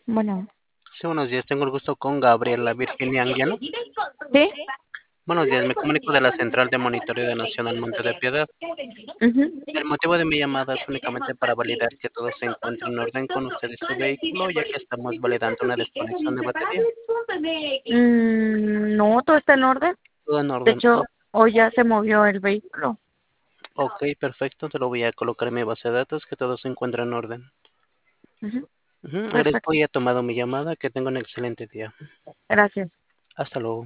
Bueno, Sí, buenos días. Tengo el gusto con Gabriela Virginia Anguiano. ¿sí? Buenos días. Me comunico de la Central de Monitoreo de Nacional Monte de Piedad. Ujú. El motivo de mi llamada es únicamente para validar que todo se encuentre en orden con usted y su vehículo, ya que estamos validando una desconexión de batería. No, todo está en orden. Todo en De orden. hecho, hoy ya se movió el vehículo. Ok, perfecto. Te lo voy a colocar en mi base de datos, que todo se encuentra en orden. Ujú. Agradezco Perfecto. y he tomado mi llamada. Que tenga un excelente día. Gracias. Hasta luego.